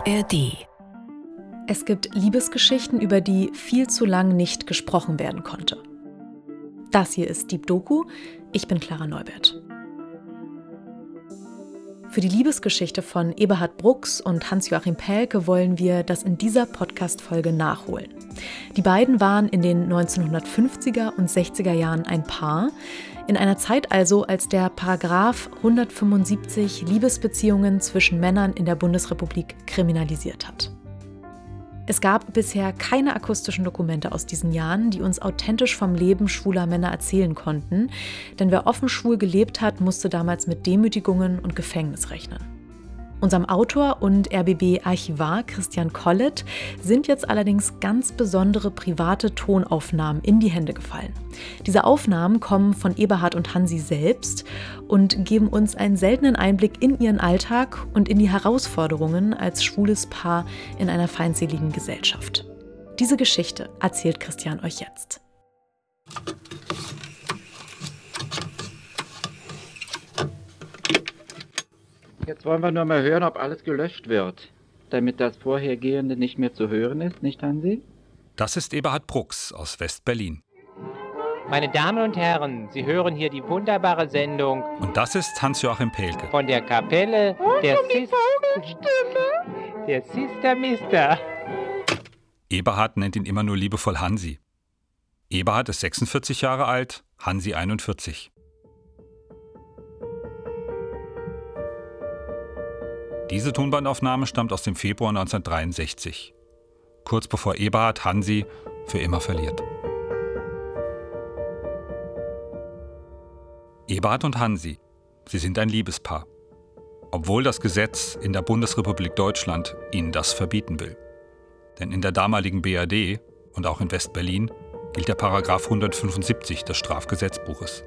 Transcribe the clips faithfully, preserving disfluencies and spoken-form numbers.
R D. Es gibt Liebesgeschichten, über die viel zu lang nicht gesprochen werden konnte. Das hier ist Deep Doku. Ich bin Clara Neubert. Für die Liebesgeschichte von Eberhard Brooks und Hans-Joachim Pählke wollen wir das in dieser Podcast-Folge nachholen. Die beiden waren in den neunzehnhundertfünfziger und sechziger Jahren ein Paar, in einer Zeit also, als der Paragraph hundertfünfundsiebzig Liebesbeziehungen zwischen Männern in der Bundesrepublik kriminalisiert hat. Es gab bisher keine akustischen Dokumente aus diesen Jahren, die uns authentisch vom Leben schwuler Männer erzählen konnten, denn wer offen schwul gelebt hat, musste damals mit Demütigungen und Gefängnis rechnen. Unserem Autor und R B B-Archivar Christian Collett sind jetzt allerdings ganz besondere private Tonaufnahmen in die Hände gefallen. Diese Aufnahmen kommen von Eberhard und Hansi selbst und geben uns einen seltenen Einblick in ihren Alltag und in die Herausforderungen als schwules Paar in einer feindseligen Gesellschaft. Diese Geschichte erzählt Christian euch jetzt. Jetzt wollen wir nur mal hören, ob alles gelöscht wird, damit das Vorhergehende nicht mehr zu hören ist, nicht, Hansi? Das ist Eberhard Brooks aus West-Berlin. Meine Damen und Herren, Sie hören hier die wunderbare Sendung. Und das ist Hans-Joachim Pählke. Von der Kapelle und der, um die Sis- der Sister Mister. Eberhard nennt ihn immer nur liebevoll Hansi. Eberhard ist sechsundvierzig Jahre alt, Hansi einundvierzig. Diese Tonbandaufnahme stammt aus dem Februar neunzehnhundertdreiundsechzig, kurz bevor Eberhard Hansi für immer verliert. Eberhard und Hansi, sie sind ein Liebespaar, obwohl das Gesetz in der Bundesrepublik Deutschland ihnen das verbieten will. Denn in der damaligen B R D und auch in West-Berlin gilt der Paragraph hundertfünfundsiebzig des Strafgesetzbuches.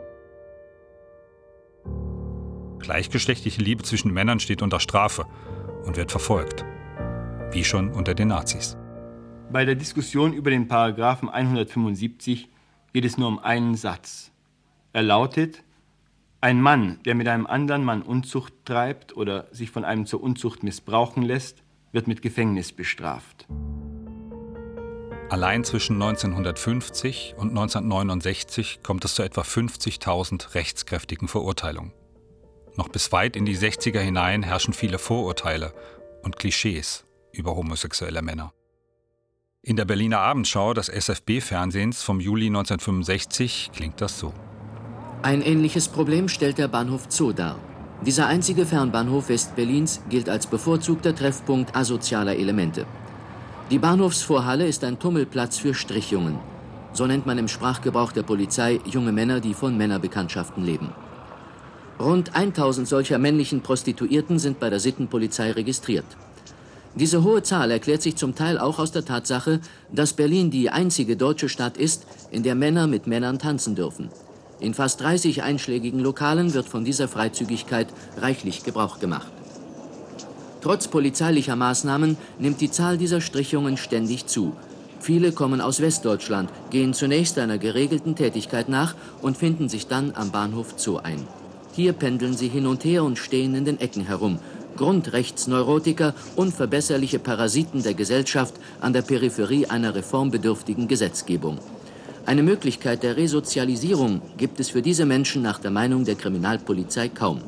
Gleichgeschlechtliche Liebe zwischen Männern steht unter Strafe und wird verfolgt, wie schon unter den Nazis. Bei der Diskussion über den Paragraphen hundertfünfundsiebzig geht es nur um einen Satz. Er lautet: Ein Mann, der mit einem anderen Mann Unzucht treibt oder sich von einem zur Unzucht missbrauchen lässt, wird mit Gefängnis bestraft. Allein zwischen neunzehnhundertfünfzig und neunzehnhundertneunundsechzig kommt es zu etwa fünfzigtausend rechtskräftigen Verurteilungen. Noch bis weit in die sechziger hinein herrschen viele Vorurteile und Klischees über homosexuelle Männer. In der Berliner Abendschau des S F B-Fernsehens vom Juli neunzehnhundertfünfundsechzig klingt das so. Ein ähnliches Problem stellt der Bahnhof Zoo dar. Dieser einzige Fernbahnhof West-Berlins gilt als bevorzugter Treffpunkt asozialer Elemente. Die Bahnhofsvorhalle ist ein Tummelplatz für Strichjungen. So nennt man im Sprachgebrauch der Polizei junge Männer, die von Männerbekanntschaften leben. Rund tausend solcher männlichen Prostituierten sind bei der Sittenpolizei registriert. Diese hohe Zahl erklärt sich zum Teil auch aus der Tatsache, dass Berlin die einzige deutsche Stadt ist, in der Männer mit Männern tanzen dürfen. In fast dreißig einschlägigen Lokalen wird von dieser Freizügigkeit reichlich Gebrauch gemacht. Trotz polizeilicher Maßnahmen nimmt die Zahl dieser Strichjungen ständig zu. Viele kommen aus Westdeutschland, gehen zunächst einer geregelten Tätigkeit nach und finden sich dann am Bahnhof Zoo ein. Hier pendeln sie hin und her und stehen in den Ecken herum. Grundrechtsneurotiker, unverbesserliche Parasiten der Gesellschaft an der Peripherie einer reformbedürftigen Gesetzgebung. Eine Möglichkeit der Resozialisierung gibt es für diese Menschen nach der Meinung der Kriminalpolizei kaum.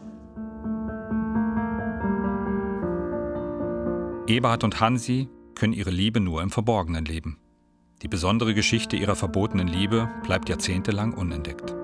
Eberhard und Hansi können ihre Liebe nur im Verborgenen leben. Die besondere Geschichte ihrer verbotenen Liebe bleibt jahrzehntelang unentdeckt.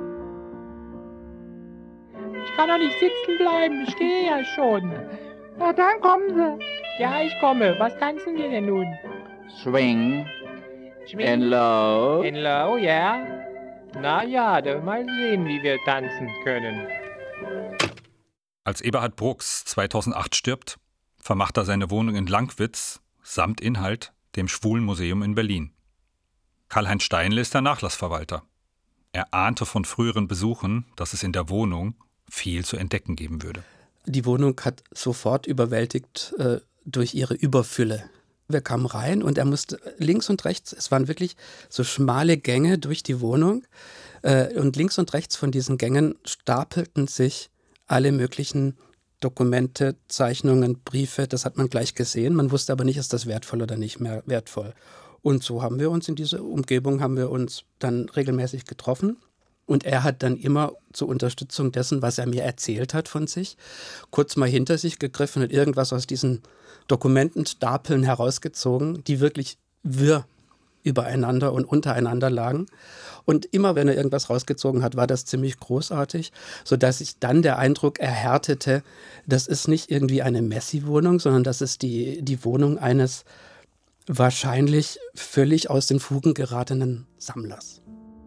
Ich kann doch nicht sitzen bleiben, ich stehe ja schon. Na dann kommen Sie. Ja, ich komme. Was tanzen wir denn nun? Swing Schwing. and low. In Low, ja? Na ja, dann mal sehen, wie wir tanzen können. Als Eberhard Brooks zweitausendacht stirbt, vermacht er seine Wohnung in Langwitz samt Inhalt dem Schwulenmuseum in Berlin. Karl-Heinz Steinle ist der Nachlassverwalter. Er ahnte von früheren Besuchen, dass es in der Wohnung viel zu entdecken geben würde. Die Wohnung hat sofort überwältigt äh, durch ihre Überfülle. Wir kamen rein und er musste links und rechts, es waren wirklich so schmale Gänge durch die Wohnung äh, und links und rechts von diesen Gängen stapelten sich alle möglichen Dokumente, Zeichnungen, Briefe, das hat man gleich gesehen. Man wusste aber nicht, ist das wertvoll oder nicht mehr wertvoll. Und so haben wir uns in dieser Umgebung, haben wir uns dann regelmäßig getroffen. Und er hat dann immer zur Unterstützung dessen, was er mir erzählt hat von sich, kurz mal hinter sich gegriffen und irgendwas aus diesen Dokumentenstapeln herausgezogen, die wirklich wirr übereinander und untereinander lagen. Und immer, wenn er irgendwas rausgezogen hat, war das ziemlich großartig, sodass sich dann der Eindruck erhärtete, das ist nicht irgendwie eine Messi-Wohnung, sondern das ist die, die Wohnung eines wahrscheinlich völlig aus den Fugen geratenen Sammlers.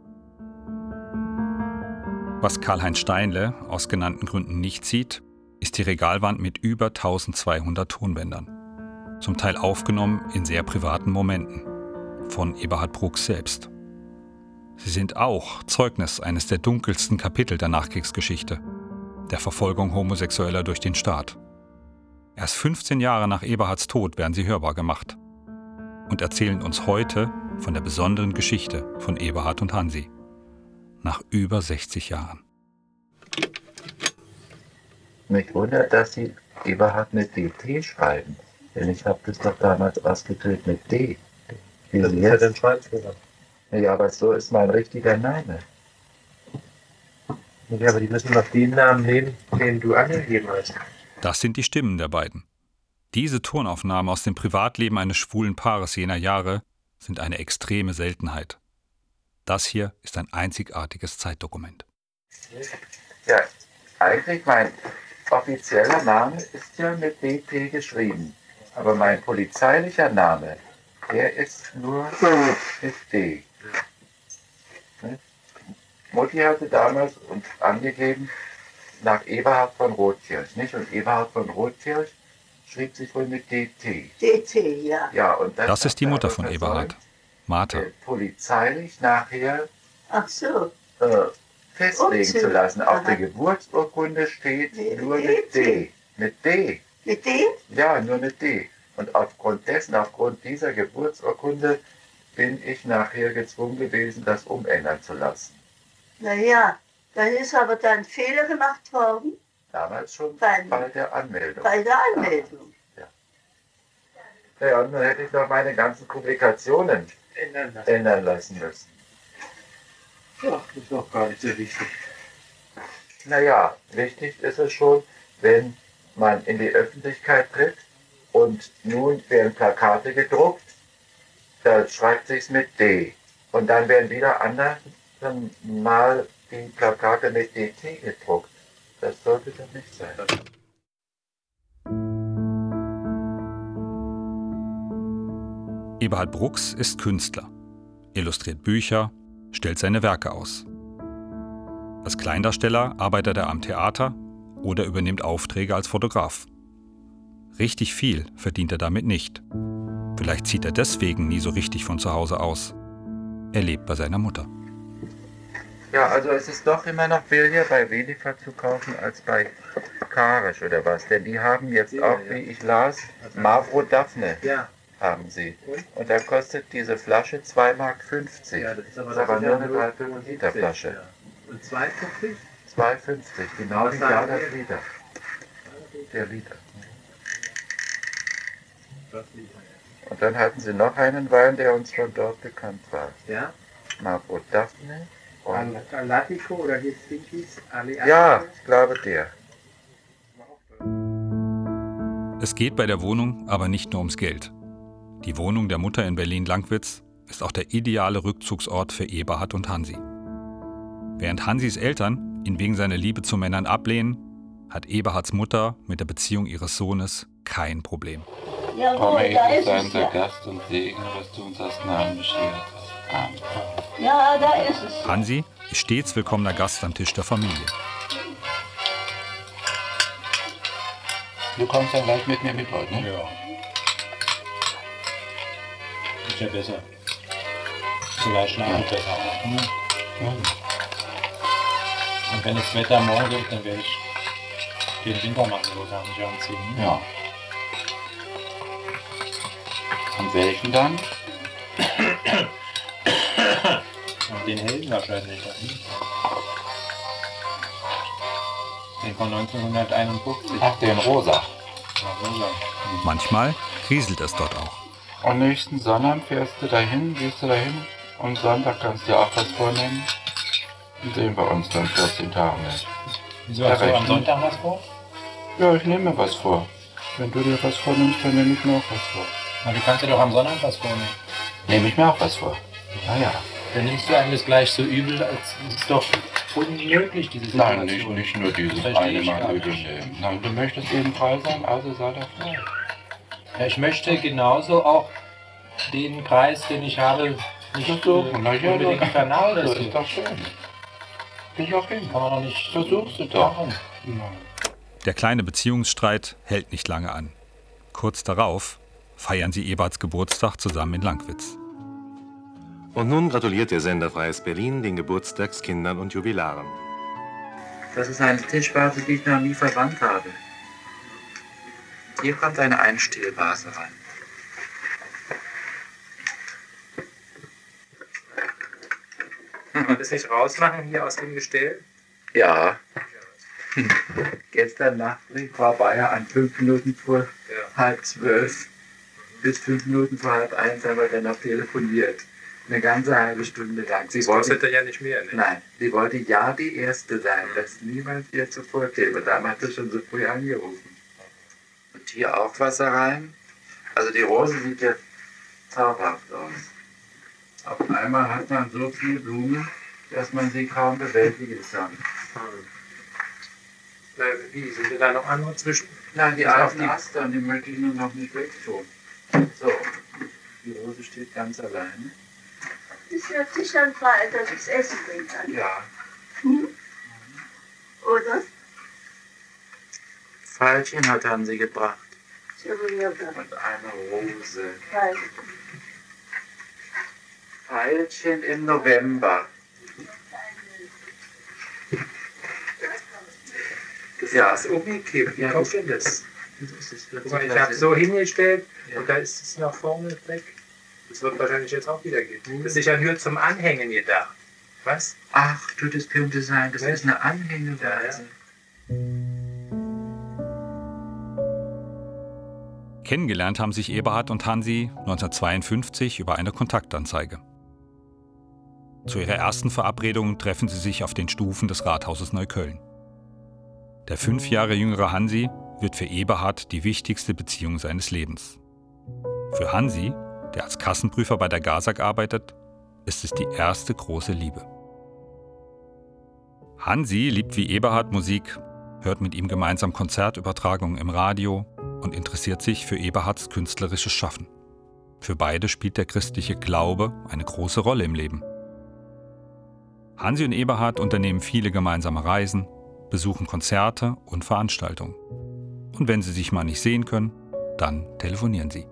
Was Karl-Heinz Steinle aus genannten Gründen nicht sieht, ist die Regalwand mit über eintausendzweihundert Tonbändern. Zum Teil aufgenommen in sehr privaten Momenten. Von Eberhard Bruggs selbst. Sie sind auch Zeugnis eines der dunkelsten Kapitel der Nachkriegsgeschichte, der Verfolgung Homosexueller durch den Staat. Erst fünfzehn Jahre nach Eberhards Tod werden sie hörbar gemacht und erzählen uns heute von der besonderen Geschichte von Eberhard und Hansi. Nach über sechzig Jahren. Mich wundert, dass Sie Eberhard mit D T schreiben, denn ich habe das doch damals ausgedrückt mit D. Wie das ist ja den Schreibfehler. Ja, aber so ist mein richtiger Name. Ja, aber die müssen noch den Namen nehmen, den du angegeben hast. Das sind die Stimmen der beiden. Diese Tonaufnahmen aus dem Privatleben eines schwulen Paares jener Jahre sind eine extreme Seltenheit. Das hier ist ein einzigartiges Zeitdokument. Ja, eigentlich mein offizieller Name ist ja mit D T geschrieben. Aber mein polizeilicher Name, der ist nur mit D. Ne? Mutti hatte damals uns angegeben nach Eberhard von Rothkirch, nicht? Und Eberhard von Rothkirch schrieb sich wohl mit D T. D T, ja. Ja, und das, das ist die Mutter von Eberhard, Martha. Äh, polizeilich nachher Ach so. äh, festlegen Umzug. zu lassen. Auf Aha. der Geburtsurkunde steht Mit nur D mit T. D. Mit D. Mit D? Ja, nur mit D. Und aufgrund dessen, aufgrund dieser Geburtsurkunde, bin ich nachher gezwungen gewesen, das umändern zu lassen. Naja, dann ist aber da ein Fehler gemacht worden. Damals schon Bei- bei der Anmeldung. Bei der Anmeldung. Ja, und dann hätte ich noch meine ganzen Publikationen Ändern lassen. ändern lassen müssen. Ja, das ist doch gar nicht so wichtig. Naja, wichtig ist es schon, wenn man in die Öffentlichkeit tritt und nun werden Plakate gedruckt, da schreibt sich's mit D. Und dann werden wieder andere mal die Plakate mit D T gedruckt. Das sollte doch nicht sein. Eberhard Bruggs ist Künstler, illustriert Bücher, stellt seine Werke aus. Als Kleindarsteller arbeitet er am Theater oder übernimmt Aufträge als Fotograf. Richtig viel verdient er damit nicht. Vielleicht zieht er deswegen nie so richtig von zu Hause aus. Er lebt bei seiner Mutter. Ja, also es ist doch immer noch billiger bei Welifer zu kaufen als bei Karisch oder was. Denn die haben jetzt auch, wie ich las, Mavro Daphne. Ja. Haben sie. Und da kostet diese Flasche zwei Mark fünfzig. Ja, das ist aber, Das ist aber das nur ja eine dreiviertel Liter Flasche. Ja. Und zwei fünfzig? zwei fünfzig, genau Was wie sagen Jahr das wir? Liter. Der Liter. Und dann hatten sie noch einen Wein, der uns von dort bekannt war. Ja? Mavro Daphne. Und Al- Alatico oder wie es Ding hieß? Aleatico? ja, ich glaube der. Es geht bei der Wohnung aber nicht nur ums Geld. Die Wohnung der Mutter in Berlin-Lankwitz ist auch der ideale Rückzugsort für Eberhard und Hansi. Während Hansis Eltern ihn wegen seiner Liebe zu Männern ablehnen, hat Eberhards Mutter mit der Beziehung ihres Sohnes kein Problem. Jawohl, Komme ich da zu ist sein, es der ja. Gast und segne, was du uns als Namen beschert hast. Amen. Ja, da ist es. Hansi ist stets willkommener Gast am Tisch der Familie. Du kommst dann gleich mit mir mit heute, ne? Ja. Ist ja besser. Vielleicht schlafe ich besser. Hm? Ja. Und wenn das Wetter morgen gibt, dann werde ich den Wintermantel wahrscheinlich anziehen. Ne? Ja. Und welchen dann? Und den Helden wahrscheinlich. Hm? Den von neunzehnhunderteinundfünfzig. Ach, den rosa. Ja, rosa. Manchmal kriselt es dort auch. Und nächsten Sonntag fährst du dahin, gehst du dahin und Sonntag kannst du dir auch was vornehmen. Dann sehen wir uns dann vierzehn Tage nicht. Wieso hast du am Sonntag was vor? Ja, ich nehme mir was vor. Wenn du dir was vornimmst, dann nehme ich mir auch was vor. Na, du kannst dir doch am Sonntag was vornehmen. Nehme ich mir auch was vor. Naja. Dann nimmst du einem das gleich so übel, als es ist doch unmöglich, diese Situation. Nein, nicht, nicht nur dieses Verstehe eine ich Mal gar übel nicht. nehmen. Nein, du möchtest eben frei sein, also sei doch frei. Ja, ich möchte genauso auch den Preis, den ich habe, nicht so, äh, na ja, unbedingt das vernachlässigen. ist doch schön. Bin ich auch hin. Kann man doch nicht Versuchst du doch. machen. Nein. Der kleine Beziehungsstreit hält nicht lange an. Kurz darauf feiern sie Eberhards Geburtstag zusammen in Langwitz. Und nun gratuliert der Sender Freies Berlin den Geburtstagskindern und Jubilaren. Das ist eine Tischvase, die ich noch nie verwandt habe. Hier kommt eine Einstielvase rein. Kann man das nicht rausmachen hier aus dem Gestell? Ja. Gestern Nacht bringt Frau Bayer an fünf Minuten vor ja. halb zwölf bis fünf Minuten vor halb eins haben wir dann noch telefoniert. Eine ganze halbe Stunde lang. Sie wollte ja nicht mehr, ne? Nein, sie wollte ja die Erste sein, dass niemand ihr zuvor käme. Damals hat sie schon so früh angerufen. Und hier auch Wasser rein. Also die Rose sieht jetzt zauberhaft aus. Auf einmal hat man so viel Blumen, dass man sie kaum bewältigen kann. Hm. Na, wie, sind da noch andere zwischen? Nein, die alten Astern, die möchte ich nur noch nicht wegtun. So, die Rose steht ganz alleine. Das wird sich dann frei, dass ich das Essen bringen kann. Ja. Hm? Oder? Veilchen hat Hansi gebracht. Und eine Rose. Veilchen. Veilchen im November. Das ja. ist umgekippt. Wie ja, kommt denn das? Guck mal, ich habe so hingestellt ja. und da ist es noch vorne weg. Das wird wahrscheinlich jetzt auch wieder gehen. Das ist sicher nur zum Anhängen gedacht. Was? Ach du, das könnte sein. Das ist eine Anhängeweise. Ja, ja. Kennengelernt haben sich Eberhard und Hansi neunzehnhundertzweiundfünfzig über eine Kontaktanzeige. Zu ihrer ersten Verabredung treffen sie sich auf den Stufen des Rathauses Neukölln. Der fünf Jahre jüngere Hansi wird für Eberhard die wichtigste Beziehung seines Lebens. Für Hansi, der als Kassenprüfer bei der GASAG arbeitet, ist es die erste große Liebe. Hansi liebt wie Eberhard Musik, hört mit ihm gemeinsam Konzertübertragungen im Radio und interessiert sich für Eberhards künstlerisches Schaffen. Für beide spielt der christliche Glaube eine große Rolle im Leben. Hansi und Eberhard unternehmen viele gemeinsame Reisen, besuchen Konzerte und Veranstaltungen. Und wenn sie sich mal nicht sehen können, dann telefonieren sie.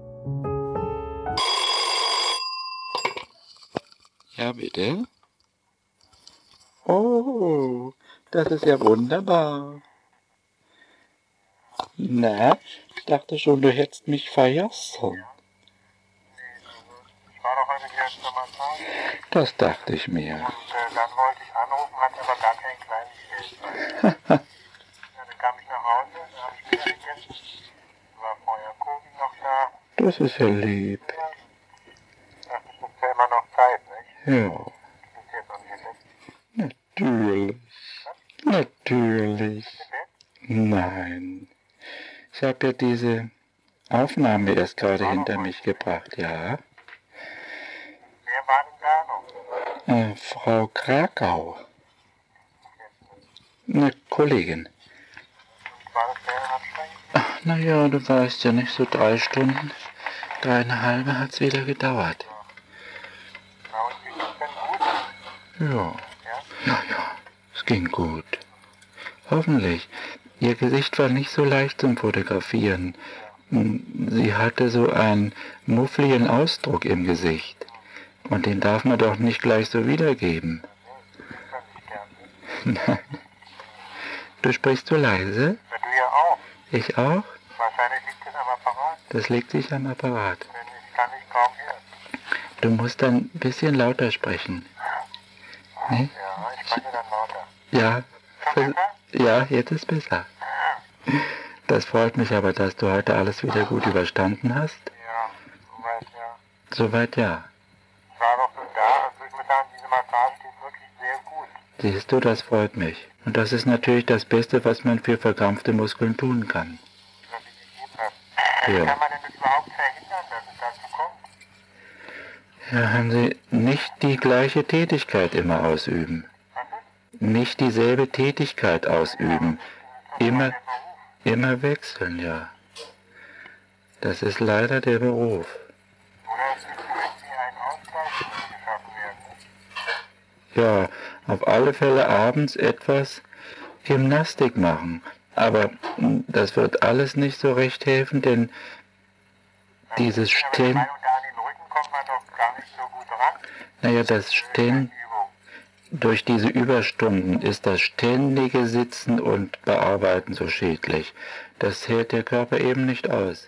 Ja, bitte? Oh, das ist ja wunderbar. Na, ich dachte schon, du hättest mich vergessen. Ich war doch heute die erste Mal da. Das dachte ich mir. Und äh, dann wollte ich anrufen, hatte aber gar kein kleines Geld. Ja, dann kam ich nach Hause, dann habe ich wieder gegessen. War vorher Kuchen noch da. Das ist ja lieb. Ja. Dachte ich, ist ja immer noch Zeit, nicht? Ja. Ist jetzt noch nicht. Natürlich. Was? Natürlich. Nein. Ich habe ja diese Aufnahme erst gerade hinter mich gebracht, ja. Wer war denn da noch? Äh, Frau Krakau. Eine Kollegin. War das sehr anstrengend? Ach, naja, du weißt ja nicht, so drei Stunden, dreieinhalb hat es wieder gedauert. Na, und ging es denn gut? Ja. Ja, ja, es ging gut. Hoffentlich. Ihr Gesicht war nicht so leicht zum Fotografieren. Sie hatte so einen muffligen Ausdruck im Gesicht. Und den darf man doch nicht gleich so wiedergeben. Nein. Du sprichst so leise? Ja, du ja auch. Ich auch? Wahrscheinlich liegt es am Apparat. Das liegt sich am Apparat. Ich kann dich kaum hören. Du musst dann ein bisschen lauter sprechen. Ne? Ja, ich spreche dann lauter. Ja. Schon besser? Ja, jetzt ist besser. Das freut mich aber, dass du heute alles wieder gut überstanden hast. Ja, soweit ja. Soweit ja. Ich war noch so da, also ich muss sagen, diese Massage ist wirklich sehr gut. Siehst du, das freut mich. Und das ist natürlich das Beste, was man für verkrampfte Muskeln tun kann. Was ich gegeben habe. Ja. Kann man denn das überhaupt verhindern, dass es dazu kommt? Ja, haben Sie nicht die gleiche Tätigkeit immer ausüben. Nicht dieselbe Tätigkeit ausüben. Immer, immer wechseln, ja. Das ist leider der Beruf. Oder es müsste irgendwie ein Ausgleich geschaffen werden. Ja, auf alle Fälle abends etwas Gymnastik machen. Aber das wird alles nicht so recht helfen, denn dieses Stehen... Und an den Rücken kommt man doch gar nicht so gut ran. Naja, das Stehen... Durch diese Überstunden ist das ständige Sitzen und Bearbeiten so schädlich. Das hält der Körper eben nicht aus.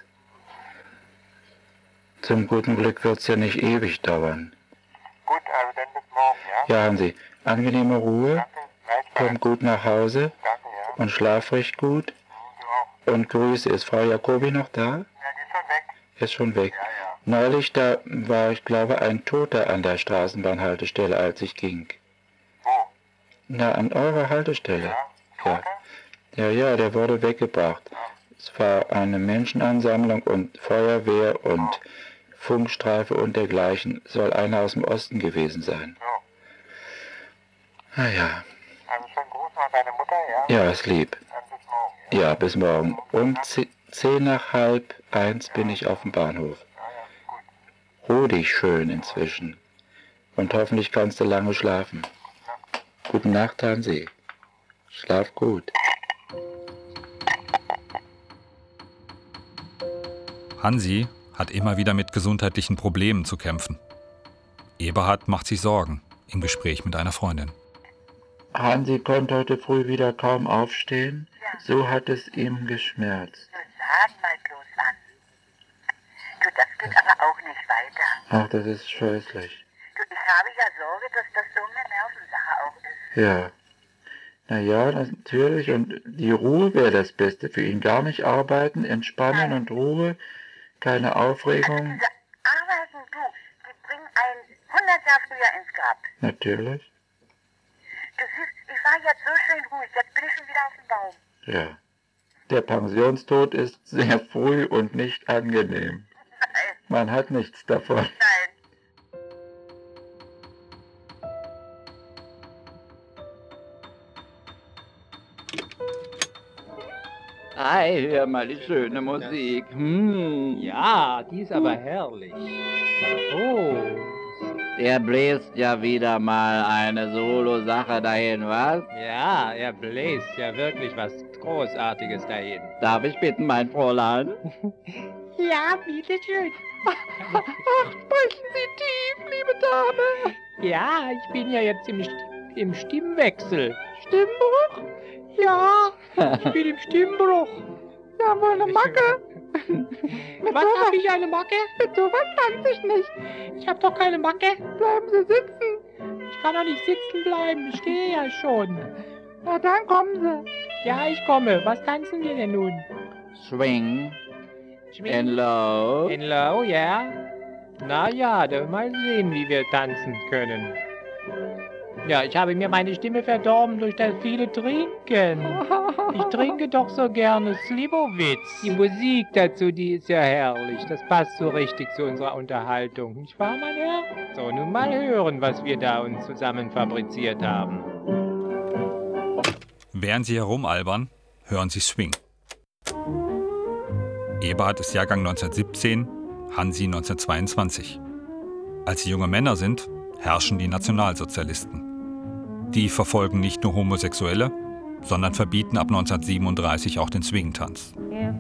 Zum guten Glück wird es ja nicht ewig dauern. Gut, also dann bis morgen, ja? Ja, haben Sie angenehme Ruhe, kommt gut nach Hause Danke, ja. und schlaf recht gut. Und Grüße. Ist Frau Jacobi noch da? Ja, die ist schon weg. Ist schon weg. Ja, ja. Neulich, da war, ich glaube, ein Toter an der Straßenbahnhaltestelle, als ich ging. Wo? Na, an eurer Haltestelle. Ja. Ja, ja, der wurde weggebracht. Es war eine Menschenansammlung und Feuerwehr und Funkstreife und dergleichen. Soll einer aus dem Osten gewesen sein. Ja. Na ja. Also schon Gruß an deine Mutter, ja? Ja, ist lieb. Dann bis morgen, ja? Ja, bis morgen. Um ze- zehn nach halb eins bin ich auf dem Bahnhof. Ja, ja, gut. Ruh dich schön inzwischen. Und hoffentlich kannst du lange schlafen. Gute Nacht, Hansi. Schlaf gut. Hansi hat immer wieder mit gesundheitlichen Problemen zu kämpfen. Eberhard macht sich Sorgen im Gespräch mit einer Freundin. Hansi konnte heute früh wieder kaum aufstehen. So hat es ihm geschmerzt. Sag mal bloß an. Du, das geht aber auch nicht weiter. Ach, das ist scheußlich. Du, ich habe ja Sorge, dass das so eine Nervensache auch ist. Ja. Na ja, natürlich. Und die Ruhe wäre das Beste für ihn. Gar nicht arbeiten, entspannen und Ruhe. Keine Aufregung. Also diese Arbeiten, du, die bringen einen hundert Jahre früher ins Grab. Natürlich. Du siehst, ich war jetzt so schön ruhig, jetzt bin ich schon wieder auf dem Baum. Ja. Der Pensionstod ist sehr früh und nicht angenehm. Man hat nichts davon. Nein. Ei, hör mal die schöne Musik. Hm. Ja, die ist aber herrlich. Oh. Der bläst ja wieder mal eine Solo-Sache dahin, was? Ja, er bläst ja wirklich was Großartiges dahin. Darf ich bitten, mein Fräulein? Ja, bitteschön. Ach, sprechen Sie tief, liebe Dame. Ja, ich bin ja jetzt im, St im Stimmwechsel. Stimmbruch? Ja, ich bin im Stimmbruch. Ja, wohl eine Macke. Was habe ich, eine Macke? Mit sowas tanze ich nicht. Ich habe doch keine Macke. Bleiben Sie sitzen. Ich kann doch nicht sitzen bleiben, ich stehe ja schon. Na dann kommen Sie. Ja, ich komme. Was tanzen wir denn nun? Swing. Swing. In low. In low, ja. Na ja, dann mal sehen, wie wir tanzen können. Ja, ich habe mir meine Stimme verdorben durch das viele Trinken. Ich trinke doch so gerne Slivovitz. Die Musik dazu, die ist ja herrlich. Das passt so richtig zu unserer Unterhaltung. Nicht wahr, mein Herr? So, nun mal hören, was wir da uns zusammen fabriziert haben. Während sie herumalbern, hören sie Swing. Eberhard ist Jahrgang neunzehnhundertsiebzehn, Hansi neunzehnhundertzweiundzwanzig. Als sie junge Männer sind, herrschen die Nationalsozialisten. Die verfolgen nicht nur Homosexuelle, sondern verbieten ab neunzehnhundertsiebenunddreißig auch den Swing-Tanz.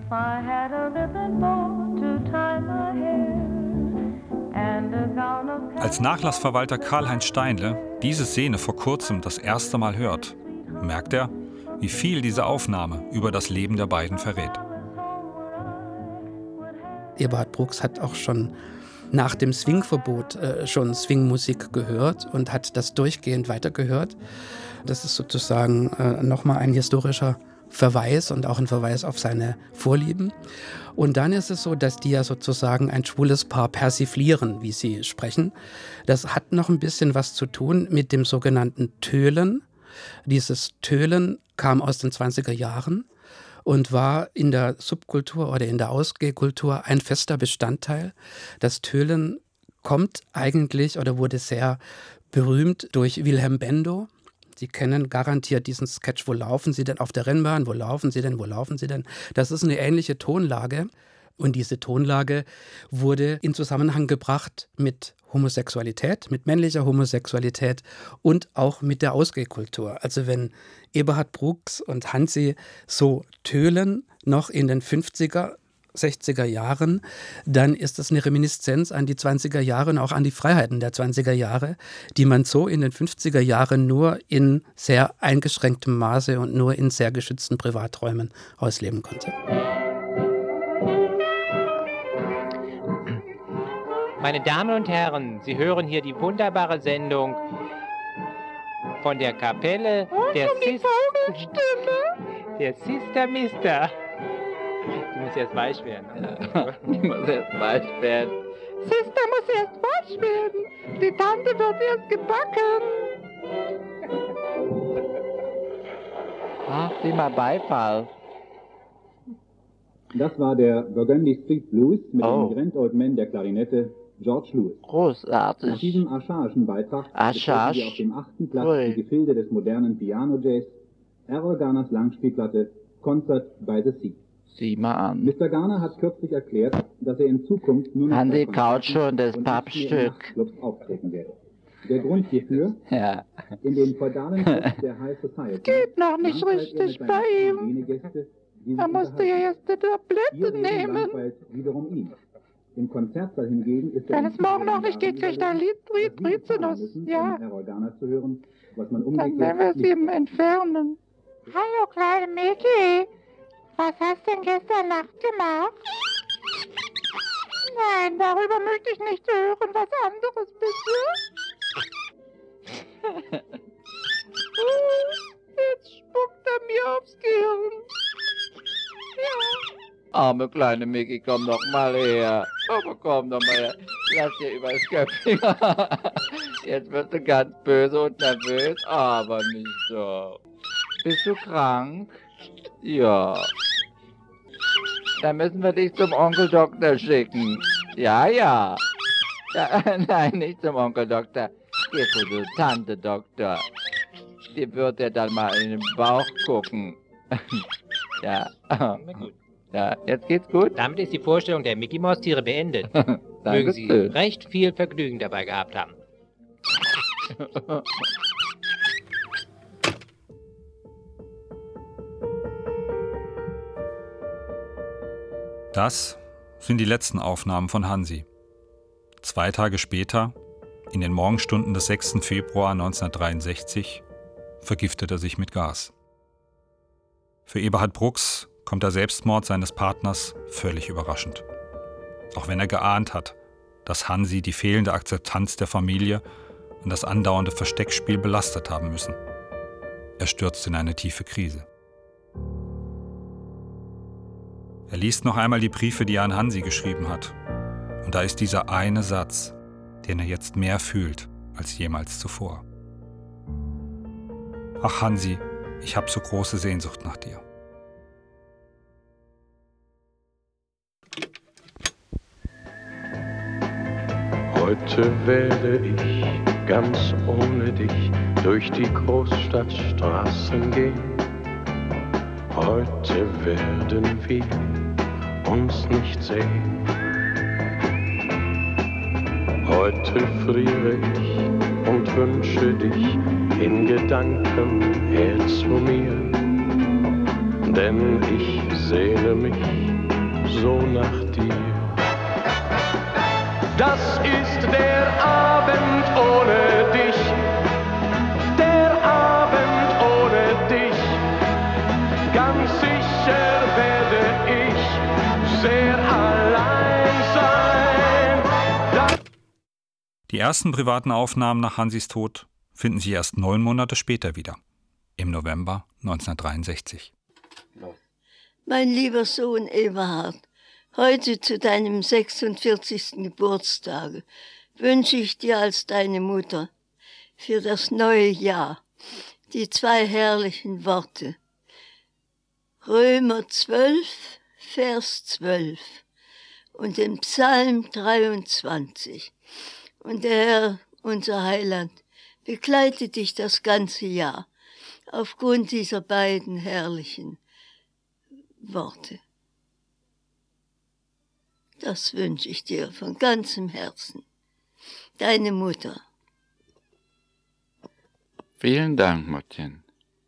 Als Nachlassverwalter Karl-Heinz Steinle diese Szene vor kurzem das erste Mal hört, merkt er, wie viel diese Aufnahme über das Leben der beiden verrät. Eberhard Brooks hat auch schon nach dem Swing-Verbot äh, schon Swing-Musik gehört und hat das durchgehend weitergehört. Das ist sozusagen äh, nochmal ein historischer Verweis und auch ein Verweis auf seine Vorlieben. Und dann ist es so, dass die ja sozusagen ein schwules Paar persiflieren, wie sie sprechen. Das hat noch ein bisschen was zu tun mit dem sogenannten Tölen. Dieses Tölen kam aus den zwanziger Jahren und war in der Subkultur oder in der Ausgehkultur ein fester Bestandteil. Das Tölen kommt eigentlich oder wurde sehr berühmt durch Wilhelm Bendo. Sie kennen garantiert diesen Sketch, wo laufen Sie denn auf der Rennbahn, wo laufen Sie denn, wo laufen Sie denn? Das ist eine ähnliche Tonlage und diese Tonlage wurde in Zusammenhang gebracht mit Homosexualität, mit männlicher Homosexualität und auch mit der Ausgehkultur. Also wenn Eberhard Brooks und Hansi so tölen, noch in den fünfziger, sechziger Jahren, dann ist das eine Reminiszenz an die zwanziger Jahre und auch an die Freiheiten der zwanziger Jahre, die man so in den fünfziger Jahren nur in sehr eingeschränktem Maße und nur in sehr geschützten Privaträumen ausleben konnte. Meine Damen und Herren, Sie hören hier die wunderbare Sendung von der Kapelle oh, der, die Sis der Sister Mister. Du musst erst weich werden. Ja, ich muss erst weich werden. Sister muss erst weich werden. Die Tante wird erst gebacken. Ach, sieh mal Beifall. Das war der Burgundy Street Blues mit oh. dem Grand Old Man der Klarinette George Lewis. Großartig. Nach diesem archaischen Beitrag Archaisch. wir auf dem achten Platz Ui. die Gefilde des modernen Piano-Jazz, Errol Garners Langspielplatte Concert by the Sea. Sieh mal an. Mister Garner hat kürzlich erklärt, dass er in Zukunft nur noch Hansi kaut schon das Pappstück. auftreten werde. Der Grund hierfür? Ja. In den feudalen Clubs der High Society. Geht noch nicht richtig bei ihm. Gäste, er musste ja erst die Tablette nehmen. Wiederum ihn. Im Konzertsaal hingegen ist wenn es morgen noch nicht geht, kriegt er ein Lied Rizinus. Ja. Um zu hören, was man dann werden wir es ihm entfernen. Hallo, kleine Micky. Was hast du denn gestern Nacht gemacht? Nein, darüber möchte ich nicht hören. Was anderes, bitte. Jetzt spuckt er mir aufs Gehirn. Ja. Arme kleine Micky, komm doch mal her. Oh, komm doch mal her. Lass dir übers Köpfchen. Jetzt wirst du ganz böse und nervös, aber nicht so. Bist du krank? Ja. Dann müssen wir dich zum Onkel Doktor schicken. Ja, ja. ja nein, nicht zum Onkel Doktor. Geh zu der Tante Doktor. Die wird dir dann mal in den Bauch gucken. ja. Gut. Ja, jetzt geht's gut. Damit ist die Vorstellung der Mickey Mouse Tiere beendet. Mögen Sie recht viel Vergnügen dabei gehabt haben. Das sind die letzten Aufnahmen von Hansi. Zwei Tage später, in den Morgenstunden des sechsten Februar neunzehnhundertdreiundsechzig, vergiftet er sich mit Gas. Für Eberhard Brooks kommt der Selbstmord seines Partners völlig überraschend. Auch wenn er geahnt hat, dass Hansi die fehlende Akzeptanz der Familie und das andauernde Versteckspiel belastet haben müssen. Er stürzt in eine tiefe Krise. Er liest noch einmal die Briefe, die er an Hansi geschrieben hat. Und da ist dieser eine Satz, den er jetzt mehr fühlt als jemals zuvor. Ach Hansi, ich habe so große Sehnsucht nach dir. Heute werde ich ganz ohne dich durch die Großstadtstraßen gehen. Heute werden wir uns nicht sehen. Heute friere ich und wünsche dich in Gedanken her zu mir. Denn ich sehne mich so nach dir. Das ist der Abend ohne dich, der Abend ohne dich. Ganz sicher werde ich sehr allein sein. Das Die ersten privaten Aufnahmen nach Hansis Tod finden sich erst neun Monate später wieder, im November neunzehnhundertdreiundsechzig. Mein lieber Sohn Eberhard, heute zu deinem sechsundvierzigsten Geburtstag wünsche ich dir als deine Mutter für das neue Jahr die zwei herrlichen Worte. Römer zwölf, Vers zwölf und den Psalm dreiundzwanzig. Und der Herr, unser Heiland, begleitet dich das ganze Jahr aufgrund dieser beiden herrlichen Worte. Das wünsche ich dir von ganzem Herzen. Deine Mutter. Vielen Dank, Muttchen.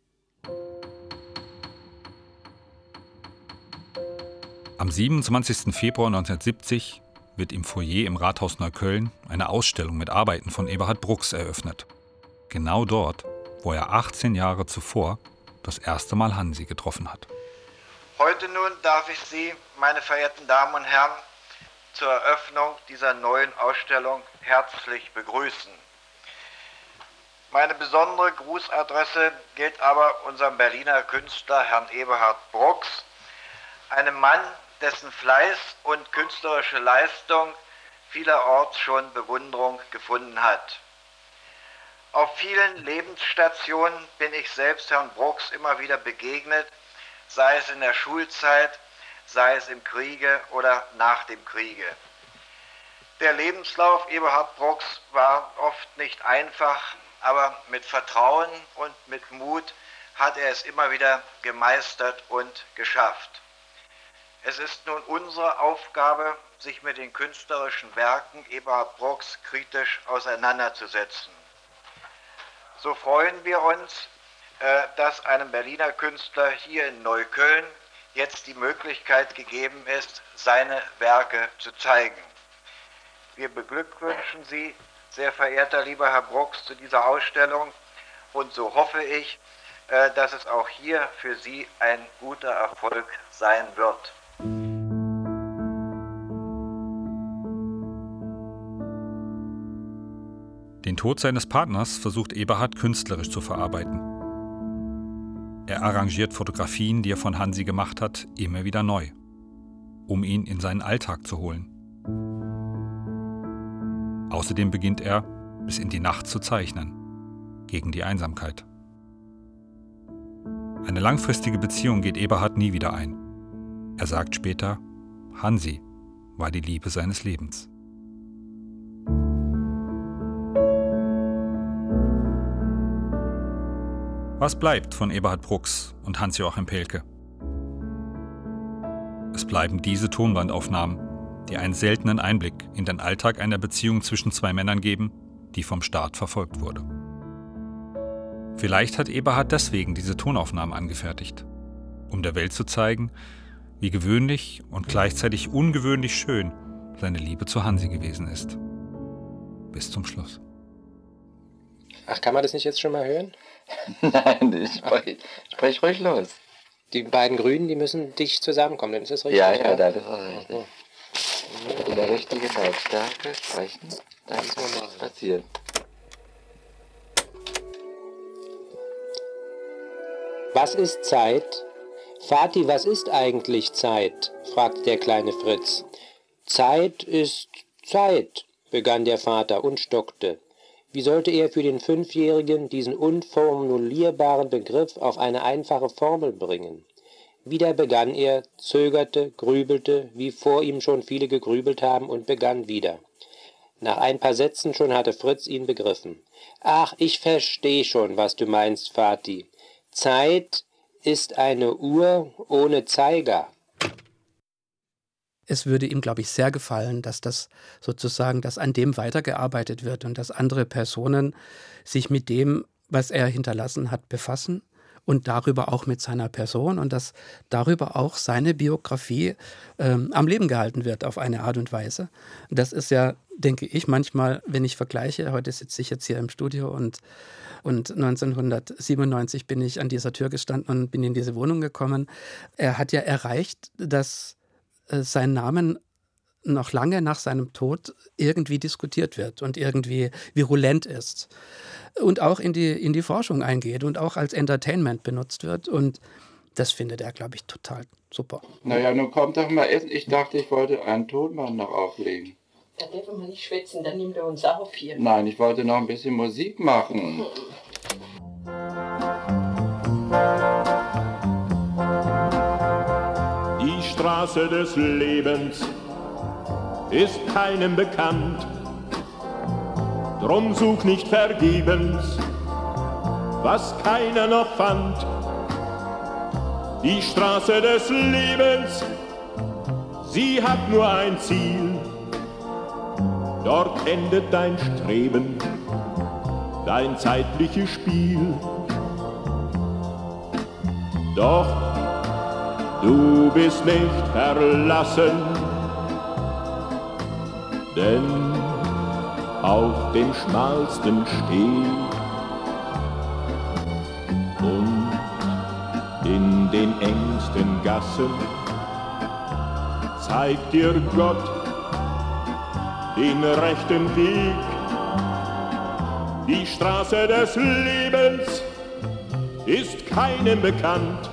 Am siebenundzwanzigsten Februar neunzehnhundertsiebzig wird im Foyer im Rathaus Neukölln eine Ausstellung mit Arbeiten von Eberhard Brooks eröffnet. Genau dort, wo er achtzehn Jahre zuvor das erste Mal Hansi getroffen hat. Heute nun darf ich Sie, meine verehrten Damen und Herren, zur Eröffnung dieser neuen Ausstellung herzlich begrüßen. Meine besondere Grußadresse gilt aber unserem Berliner Künstler Herrn Eberhard Brooks, einem Mann, dessen Fleiß und künstlerische Leistung vielerorts schon Bewunderung gefunden hat. Auf vielen Lebensstationen bin ich selbst Herrn Brooks immer wieder begegnet, sei es in der Schulzeit, sei es im Kriege oder nach dem Kriege. Der Lebenslauf Eberhard Brooks war oft nicht einfach, aber mit Vertrauen und mit Mut hat er es immer wieder gemeistert und geschafft. Es ist nun unsere Aufgabe, sich mit den künstlerischen Werken Eberhard Brooks kritisch auseinanderzusetzen. So freuen wir uns, dass einem Berliner Künstler hier in Neukölln jetzt die Möglichkeit gegeben ist, seine Werke zu zeigen. Wir beglückwünschen Sie, sehr verehrter lieber Herr Brooks, zu dieser Ausstellung und so hoffe ich, dass es auch hier für Sie ein guter Erfolg sein wird. Den Tod seines Partners versucht Eberhard künstlerisch zu verarbeiten. Er arrangiert Fotografien, die er von Hansi gemacht hat, immer wieder neu, um ihn in seinen Alltag zu holen. Außerdem beginnt er, bis in die Nacht zu zeichnen, gegen die Einsamkeit. Eine langfristige Beziehung geht Eberhard nie wieder ein. Er sagt später, Hansi war die Liebe seines Lebens. Was bleibt von Eberhard Brooks und Hans-Joachim Pelke? Es bleiben diese Tonbandaufnahmen, die einen seltenen Einblick in den Alltag einer Beziehung zwischen zwei Männern geben, die vom Staat verfolgt wurde. Vielleicht hat Eberhard deswegen diese Tonaufnahmen angefertigt, um der Welt zu zeigen, wie gewöhnlich und gleichzeitig ungewöhnlich schön seine Liebe zu Hansi gewesen ist. Bis zum Schluss. Ach, kann man das nicht jetzt schon mal hören? Nein, ich sprech, sprech ruhig los. Die beiden Grünen, die müssen dicht zusammenkommen, dann ist das richtig? Ja, ja, das ist richtig. Mhm. In der richtigen Lautstärke sprechen, dann ist nichts passiert. Was ist Zeit? Vati, was ist eigentlich Zeit? Fragte der kleine Fritz. Zeit ist Zeit, begann der Vater und stockte. Wie sollte er für den Fünfjährigen diesen unformulierbaren Begriff auf eine einfache Formel bringen? Wieder begann er, zögerte, grübelte, wie vor ihm schon viele gegrübelt haben, und begann wieder. Nach ein paar Sätzen schon hatte Fritz ihn begriffen. »Ach, ich versteh schon, was du meinst, Vati. Zeit ist eine Uhr ohne Zeiger.« Es würde ihm, glaube ich, sehr gefallen, dass das sozusagen, dass an dem weitergearbeitet wird und dass andere Personen sich mit dem, was er hinterlassen hat, befassen und darüber auch mit seiner Person und dass darüber auch seine Biografie ähm, am Leben gehalten wird auf eine Art und Weise. Das ist ja, denke ich, manchmal, wenn ich vergleiche, heute sitze ich jetzt hier im Studio und, und neunzehnhundertsiebenundneunzig bin ich an dieser Tür gestanden und bin in diese Wohnung gekommen. Er hat ja erreicht, dass sein Namen noch lange nach seinem Tod irgendwie diskutiert wird und irgendwie virulent ist. Und auch in die, in die Forschung eingeht und auch als Entertainment benutzt wird. Und das findet er, glaube ich, total super. Naja, nun kommt doch mal essen. Ich dachte, ich wollte einen Tonmann noch auflegen. Da dürfen wir nicht schwätzen, dann nimmt er uns auf hier. Nein, ich wollte noch ein bisschen Musik machen. Die Straße des Lebens ist keinem bekannt. Drum such nicht vergebens, was keiner noch fand. Die Straße des Lebens, sie hat nur ein Ziel. Dort endet dein Streben, dein zeitliches Spiel. Doch du bist nicht verlassen, denn auf dem schmalsten Steg und in den engsten Gassen zeigt dir Gott den rechten Weg. Die Straße des Lebens ist keinem bekannt,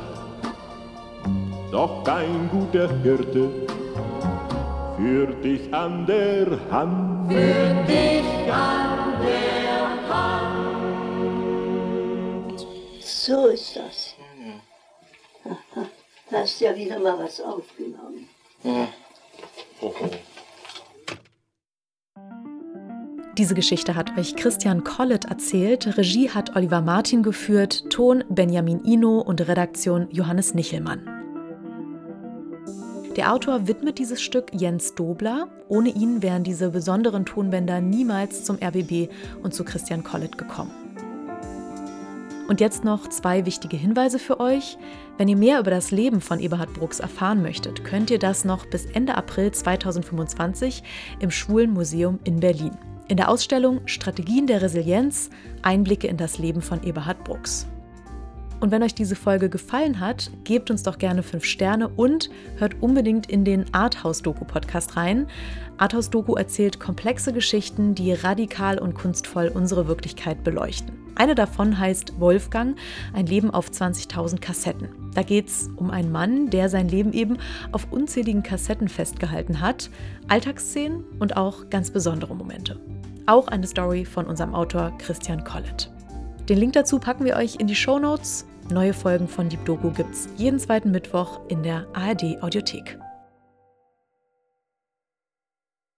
doch dein guter Hirte führt dich an der Hand. Führt dich an der Hand. So ist das. Aha. Hast ja wieder mal was aufgenommen. Ja. Oh, oh. Diese Geschichte hat euch Christian Collett erzählt, Regie hat Oliver Martin geführt, Ton Benjamin Ino und Redaktion Johannes Nichelmann. Der Autor widmet dieses Stück Jens Dobler. Ohne ihn wären diese besonderen Tonbänder niemals zum R B B und zu Christian Collett gekommen. Und jetzt noch zwei wichtige Hinweise für euch. Wenn ihr mehr über das Leben von Eberhard Brooks erfahren möchtet, könnt ihr das noch bis Ende April zweitausendfünfundzwanzig im Schwulen Museum in Berlin. In der Ausstellung Strategien der Resilienz – Einblicke in das Leben von Eberhard Brooks. Und wenn euch diese Folge gefallen hat, gebt uns doch gerne fünf Sterne und hört unbedingt in den Arthouse-Doku-Podcast rein. Arthouse-Doku erzählt komplexe Geschichten, die radikal und kunstvoll unsere Wirklichkeit beleuchten. Eine davon heißt Wolfgang, ein Leben auf zwanzigtausend Kassetten. Da geht's um einen Mann, der sein Leben eben auf unzähligen Kassetten festgehalten hat, Alltagsszenen und auch ganz besondere Momente. Auch eine Story von unserem Autor Christian Collett. Den Link dazu packen wir euch in die Shownotes. Neue Folgen von Deep Doku gibt's jeden zweiten Mittwoch in der A R D Audiothek.